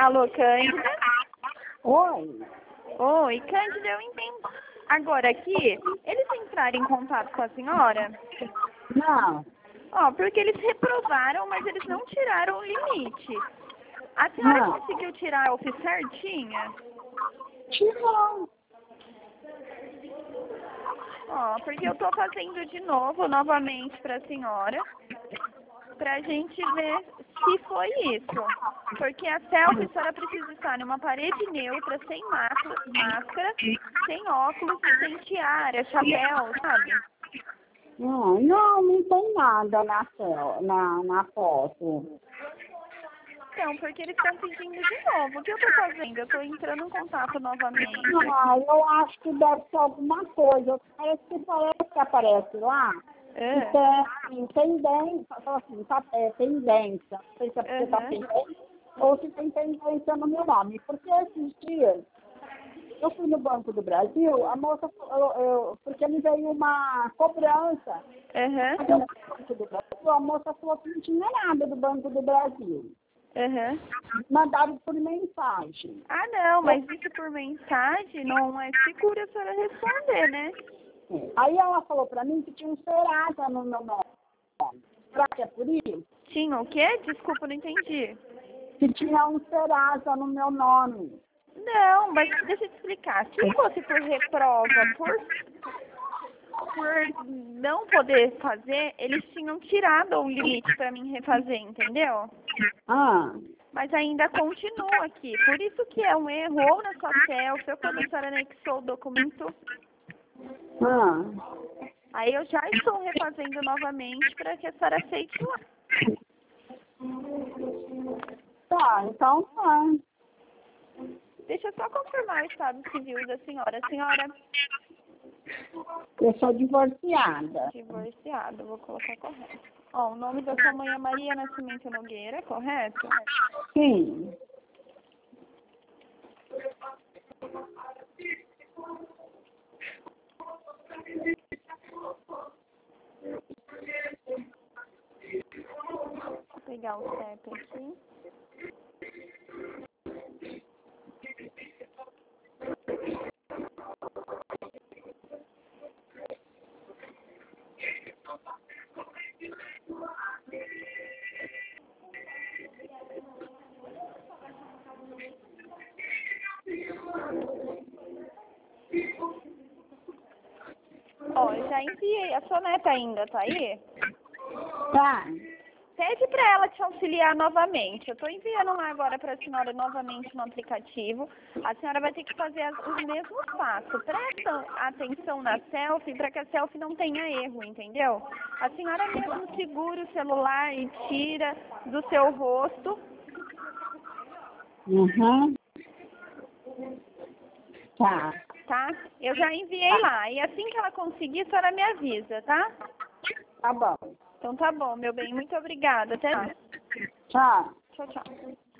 Alô, Cândida? Oi? Oi, Cândida, eu entendo. Agora aqui, eles entraram em contato com a senhora? Não. Ó, porque eles reprovaram, mas eles não tiraram o limite. A senhora Não. conseguiu tirar a UF certinha? Tirou. Ó, porque eu tô fazendo de novo, novamente pra senhora, pra gente ver se foi isso. Porque a selfie, a senhora precisa estar numa parede neutra, sem máscara, sem óculos, sem tiara, chapéu, sabe? Não tem nada na foto. Então, porque eles estão pedindo de novo. O que eu tô fazendo? Eu tô entrando em contato novamente. Eu acho que deve ser alguma coisa. Parece que aparece lá. É. Tem dentro, assim, tem dentro. Não sei se é porque tá pendente ou se tem pendência no meu nome. Porque esses dias, eu fui no Banco do Brasil, a moça, porque me veio uma cobrança. Aham. Do Banco do Brasil, a moça falou que não tinha nada do Banco do Brasil. Aham. Mandaram por mensagem. Ah, não, mas isso por mensagem não é seguro a senhora responder, né? Aí ela falou pra mim que tinha um Serasa no meu nome. Será que é por isso? Tinha o quê? Desculpa, não entendi. Que tinha um Serasa no meu nome. Não, mas deixa eu te explicar. Se fosse por reprova, por não poder fazer, eles tinham tirado o limite para mim refazer, entendeu? Ah, Mas ainda continua aqui. Por isso que é um erro ou na sua selfie, ou quando a senhora anexou o documento. Aí eu já estou refazendo novamente para que a senhora aceite lá. Tá, então tá. Deixa eu só confirmar o estado civil da senhora. A senhora Eu sou divorciada. divorciada, vou colocar correto. Ó, o nome da sua mãe é Maria Nascimento Nogueira, correto? Sim. Vou pegar o CEP aqui. Ó, eu já enviei. A sua neta ainda tá aí? Tá. Pede para ela te auxiliar novamente. Eu estou enviando lá agora para a senhora novamente no aplicativo. A senhora vai ter que fazer os mesmos passos. Presta atenção na selfie para que a selfie não tenha erro, entendeu? A senhora mesmo segura o celular e tira do seu rosto. Uhum. Tá. Tá? Eu já enviei lá. E assim que ela conseguir, a senhora me avisa, tá? Tá bom. Então tá bom, meu bem. Muito obrigada. Até mais. Tchau. Tchau, tchau.